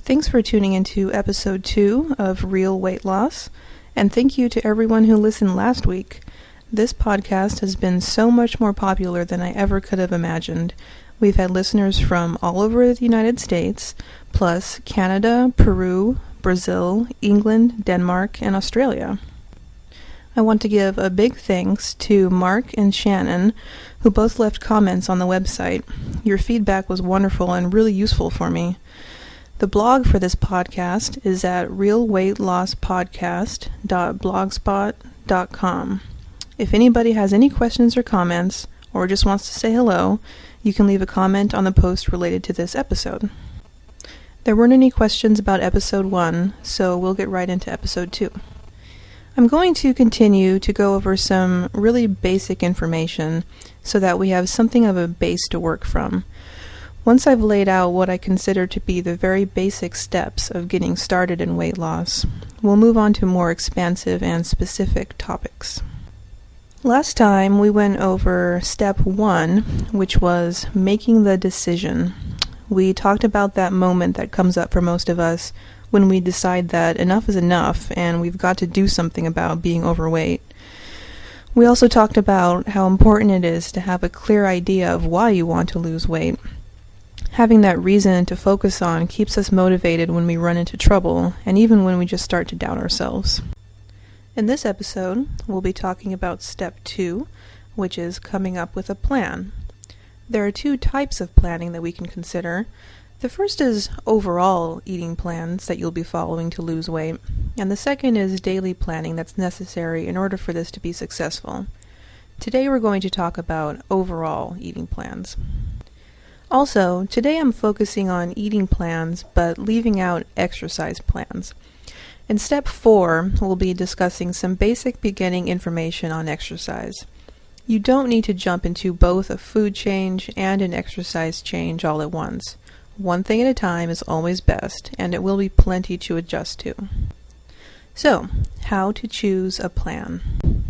Thanks for tuning into episode 2 of Real Weight Loss, and thank you to everyone who listened last week. This podcast has been so much more popular than I ever could have imagined. We've had listeners from all over the United States, plus Canada, Peru, Brazil, England, Denmark, and Australia. I want to give a big thanks to Mark and Shannon, who both left comments on the website. Your feedback was wonderful and really useful for me. The blog for this podcast is at realweightlosspodcast.blogspot.com. If anybody has any questions or comments, or just wants to say hello, you can leave a comment on the post related to this episode. There weren't any questions about episode 1, so we'll get right into episode 2. I'm going to continue to go over some really basic information so that we have something of a base to work from. Once I've laid out what I consider to be the very basic steps of getting started in weight loss, we'll move on to more expansive and specific topics. Last time we went over step 1, which was making the decision. We talked about that moment that comes up for most of us when we decide that enough is enough and we've got to do something about being overweight. We also talked about how important it is to have a clear idea of why you want to lose weight. Having that reason to focus on keeps us motivated when we run into trouble, and even when we just start to doubt ourselves. In this episode, we'll be talking about step 2, which is coming up with a plan. There are 2 types of planning that we can consider. The first is overall eating plans that you'll be following to lose weight, and the second is daily planning that's necessary in order for this to be successful. Today we're going to talk about overall eating plans. Also, today I'm focusing on eating plans, but leaving out exercise plans. In step 4, we'll be discussing some basic beginning information on exercise. You don't need to jump into both a food change and an exercise change all at once. One thing at a time is always best, and it will be plenty to adjust to. So, how to choose a plan.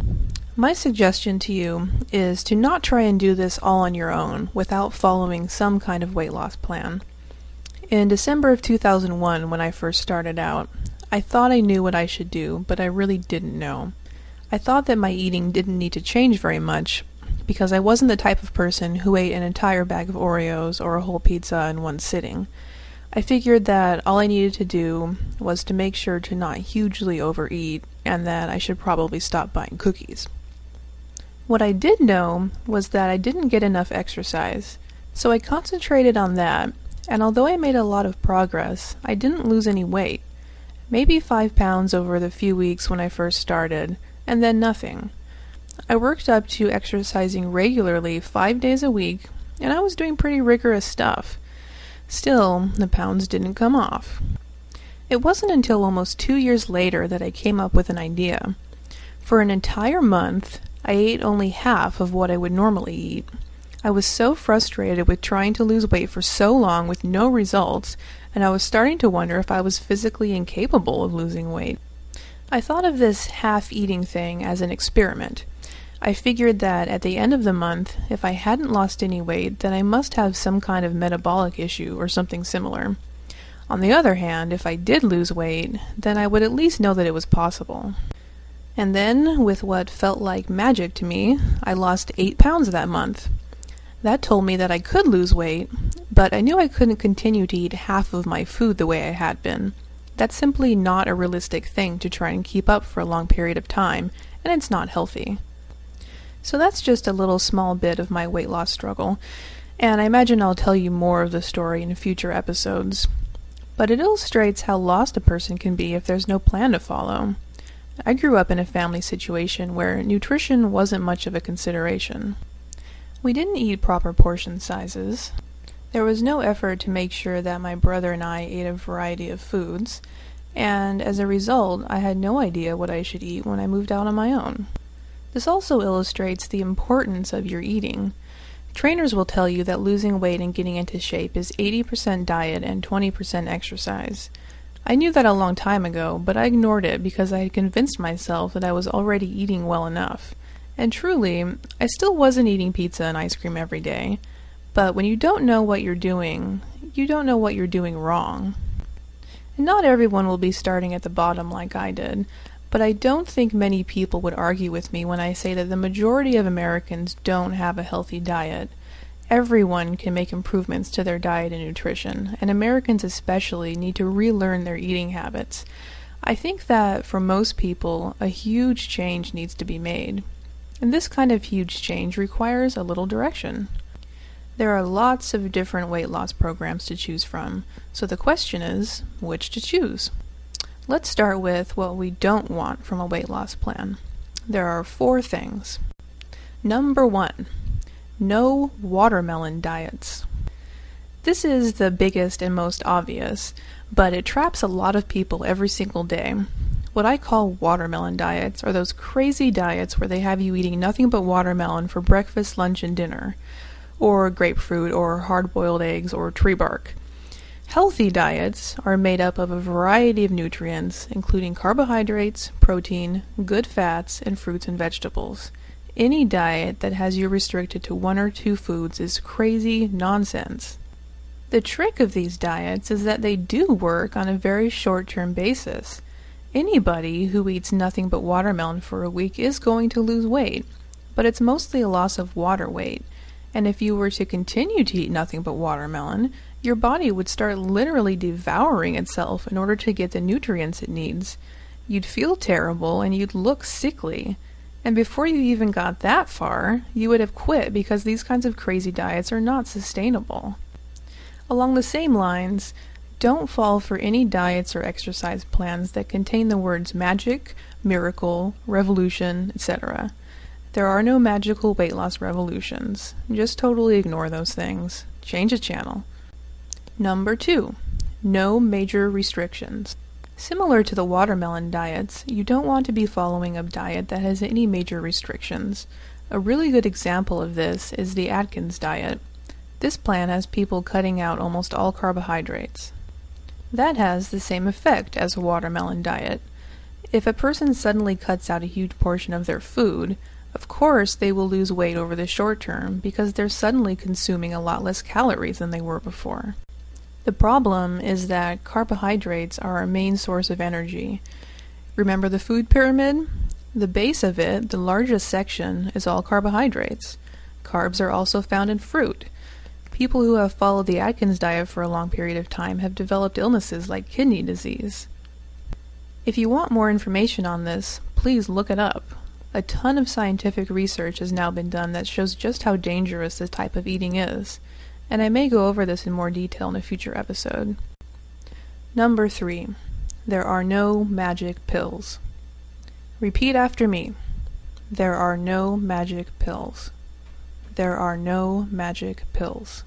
My suggestion to you is to not try and do this all on your own without following some kind of weight loss plan. In December of 2001, when I first started out, I thought I knew what I should do, but I really didn't know. I thought that my eating didn't need to change very much because I wasn't the type of person who ate an entire bag of Oreos or a whole pizza in one sitting. I figured that all I needed to do was to make sure to not hugely overeat and that I should probably stop buying cookies. What I did know was that I didn't get enough exercise, so I concentrated on that, and although I made a lot of progress, I didn't lose any weight. Maybe 5 pounds over the few weeks when I first started, and then nothing. I worked up to exercising regularly 5 days a week, and I was doing pretty rigorous stuff. Still, the pounds didn't come off. It wasn't until almost 2 years later that I came up with an idea. For an entire month, I ate only half of what I would normally eat. I was so frustrated with trying to lose weight for so long with no results, and I was starting to wonder if I was physically incapable of losing weight. I thought of this half-eating thing as an experiment. I figured that at the end of the month, if I hadn't lost any weight, then I must have some kind of metabolic issue or something similar. On the other hand, if I did lose weight, then I would at least know that it was possible. And then, with what felt like magic to me, I lost 8 pounds that month. That told me that I could lose weight, but I knew I couldn't continue to eat half of my food the way I had been. That's simply not a realistic thing to try and keep up for a long period of time, and it's not healthy. So that's just a little small bit of my weight loss struggle, and I imagine I'll tell you more of the story in future episodes. But it illustrates how lost a person can be if there's no plan to follow. I grew up in a family situation where nutrition wasn't much of a consideration. We didn't eat proper portion sizes. There was no effort to make sure that my brother and I ate a variety of foods, and as a result, I had no idea what I should eat when I moved out on my own. This also illustrates the importance of your eating. Trainers will tell you that losing weight and getting into shape is 80% diet and 20% exercise. I knew that a long time ago, but I ignored it because I had convinced myself that I was already eating well enough. And truly, I still wasn't eating pizza and ice cream every day. But when you don't know what you're doing, you don't know what you're doing wrong. Not everyone will be starting at the bottom like I did, but I don't think many people would argue with me when I say that the majority of Americans don't have a healthy diet. Everyone can make improvements to their diet and nutrition, and Americans especially need to relearn their eating habits. I think that for most people, a huge change needs to be made. And this kind of huge change requires a little direction. There are lots of different weight loss programs to choose from, so the question is, which to choose? Let's start with what we don't want from a weight loss plan. There are 4 things. Number 1, no watermelon diets. This is the biggest and most obvious, but it traps a lot of people every single day. What I call watermelon diets are those crazy diets where they have you eating nothing but watermelon for breakfast, lunch, and dinner, or grapefruit, or hard-boiled eggs, or tree bark. Healthy diets are made up of a variety of nutrients, including carbohydrates, protein, good fats, and fruits and vegetables. Any diet that has you restricted to 1 or 2 foods is crazy nonsense. The trick of these diets is that they do work on a very short-term basis. Anybody who eats nothing but watermelon for a week is going to lose weight, but it's mostly a loss of water weight. And if you were to continue to eat nothing but watermelon, your body would start literally devouring itself in order to get the nutrients it needs. You'd feel terrible and you'd look sickly. And before you even got that far, you would have quit because these kinds of crazy diets are not sustainable. Along the same lines, don't fall for any diets or exercise plans that contain the words magic, miracle, revolution, etc. There are no magical weight loss revolutions. Just totally ignore those things. Change the channel. Number 2, no major restrictions. Similar to the watermelon diets, you don't want to be following a diet that has any major restrictions. A really good example of this is the Atkins diet. This plan has people cutting out almost all carbohydrates. That has the same effect as a watermelon diet. If a person suddenly cuts out a huge portion of their food, of course they will lose weight over the short term because they're suddenly consuming a lot less calories than they were before. The problem is that carbohydrates are our main source of energy. Remember the food pyramid? The base of it, the largest section, is all carbohydrates. Carbs are also found in fruit. People who have followed the Atkins diet for a long period of time have developed illnesses like kidney disease. If you want more information on this, please look it up. A ton of scientific research has now been done that shows just how dangerous this type of eating is, and I may go over this in more detail in a future episode. Number 3, there are no magic pills. Repeat after me. There are no magic pills. There are no magic pills.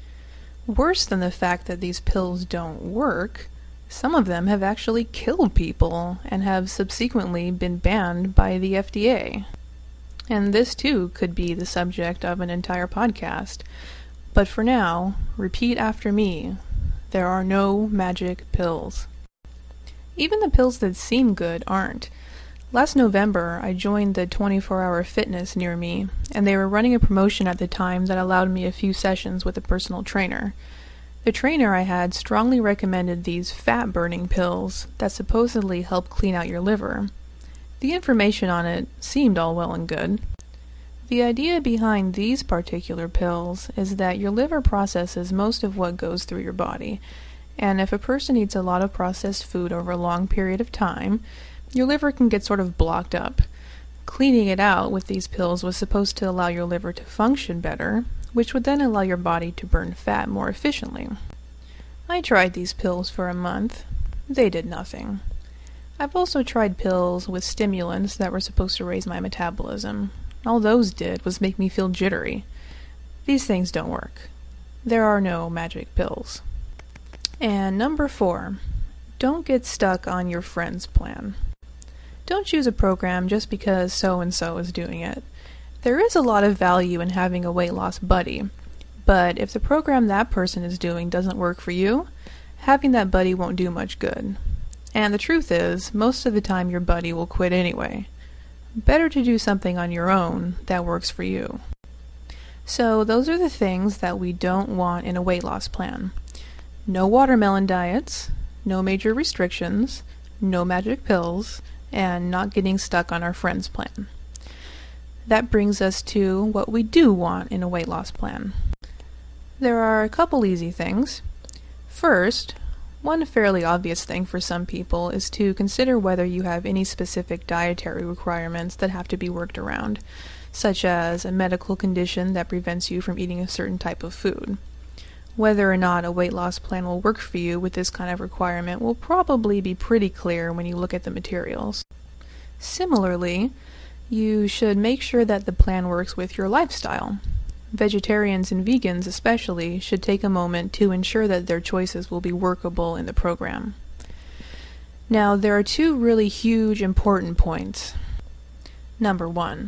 Worse than the fact that these pills don't work, some of them have actually killed people and have subsequently been banned by the FDA. And this too could be the subject of an entire podcast. But for now, repeat after me. There are no magic pills. Even the pills that seem good aren't. Last November, I joined the 24-Hour Fitness near me, and they were running a promotion at the time that allowed me a few sessions with a personal trainer. The trainer I had strongly recommended these fat-burning pills that supposedly help clean out your liver. The information on it seemed all well and good. The idea behind these particular pills is that your liver processes most of what goes through your body, and if a person eats a lot of processed food over a long period of time, your liver can get sort of blocked up. Cleaning it out with these pills was supposed to allow your liver to function better, which would then allow your body to burn fat more efficiently. I tried these pills for a month. They did nothing. I've also tried pills with stimulants that were supposed to raise my metabolism. All those did was make me feel jittery. These things don't work. There are no magic pills. And number 4, don't get stuck on your friend's plan. Don't choose a program just because so-and-so is doing it. There is a lot of value in having a weight loss buddy, but if the program that person is doing doesn't work for you, having that buddy won't do much good. And the truth is, most of the time your buddy will quit anyway. Better to do something on your own that works for you. So those are the things that we don't want in a weight loss plan. No watermelon diets, no major restrictions, no magic pills, and not getting stuck on our friend's plan. That brings us to what we do want in a weight loss plan. There are a couple easy things. First, one fairly obvious thing for some people is to consider whether you have any specific dietary requirements that have to be worked around, such as a medical condition that prevents you from eating a certain type of food. Whether or not a weight loss plan will work for you with this kind of requirement will probably be pretty clear when you look at the materials. Similarly, you should make sure that the plan works with your lifestyle. Vegetarians and vegans especially should take a moment to ensure that their choices will be workable in the program. Now, there are two really huge important points. Number one.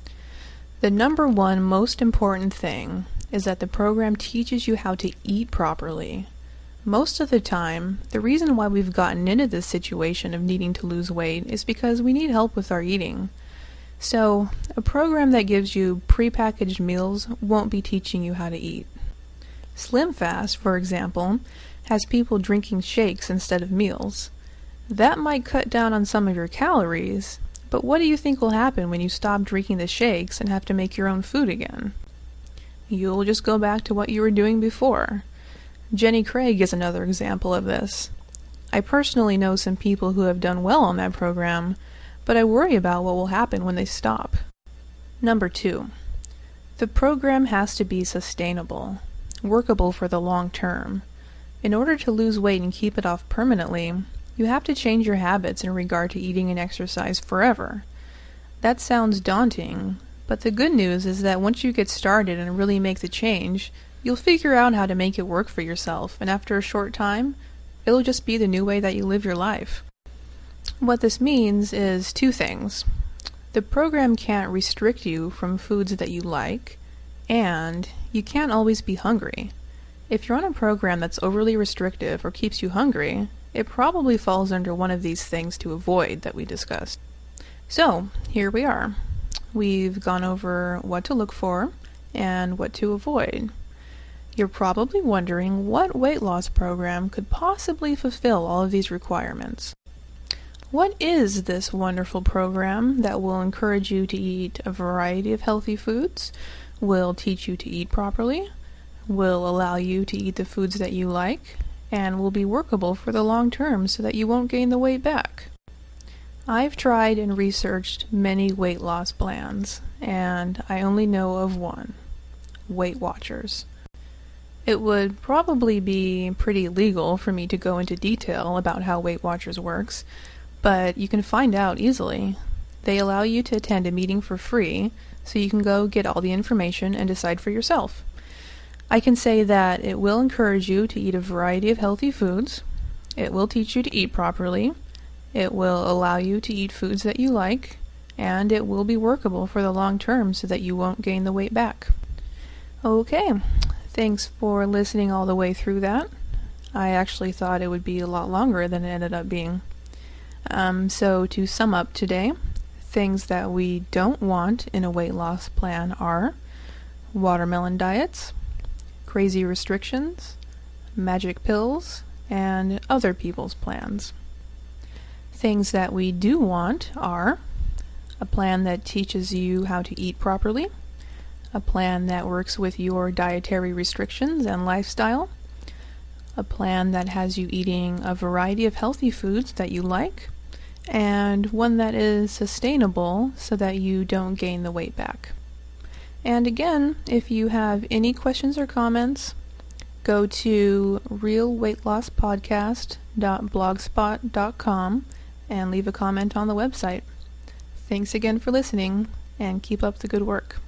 The number one most important thing is that the program teaches you how to eat properly. Most of the time, the reason why we've gotten into this situation of needing to lose weight is because we need help with our eating. So, a program that gives you prepackaged meals won't be teaching you how to eat. SlimFast, for example, has people drinking shakes instead of meals. That might cut down on some of your calories, but what do you think will happen when you stop drinking the shakes and have to make your own food again? You'll just go back to what you were doing before. Jenny Craig is another example of this. I personally know some people who have done well on that program, but I worry about what will happen when they stop. Number two, the program has to be sustainable, workable for the long term. In order to lose weight and keep it off permanently, you have to change your habits in regard to eating and exercise forever. That sounds daunting, but the good news is that once you get started and really make the change, you'll figure out how to make it work for yourself, and after a short time, it'll just be the new way that you live your life. What this means is two things. The program can't restrict you from foods that you like, and you can't always be hungry. If you're on a program that's overly restrictive or keeps you hungry, it probably falls under one of these things to avoid that we discussed. So, here we are. We've gone over what to look for and what to avoid. You're probably wondering what weight loss program could possibly fulfill all of these requirements. What is this wonderful program that will encourage you to eat a variety of healthy foods, will teach you to eat properly, will allow you to eat the foods that you like, and will be workable for the long term so that you won't gain the weight back? I've tried and researched many weight loss plans, and I only know of one: Weight Watchers. It would probably be pretty illegal for me to go into detail about how Weight Watchers works, but you can find out easily. They allow you to attend a meeting for free, so you can go get all the information and decide for yourself. I can say that it will encourage you to eat a variety of healthy foods, it will teach you to eat properly, it will allow you to eat foods that you like, and it will be workable for the long term so that you won't gain the weight back. Okay, thanks for listening all the way through that. I actually thought it would be a lot longer than it ended up being. So to sum up today, things that we don't want in a weight loss plan are watermelon diets, crazy restrictions, magic pills, and other people's plans. Things that we do want are a plan that teaches you how to eat properly, a plan that works with your dietary restrictions and lifestyle, a plan that has you eating a variety of healthy foods that you like, and one that is sustainable so that you don't gain the weight back. And again, if you have any questions or comments, go to realweightlosspodcast.blogspot.com and leave a comment on the website. Thanks again for listening, and keep up the good work.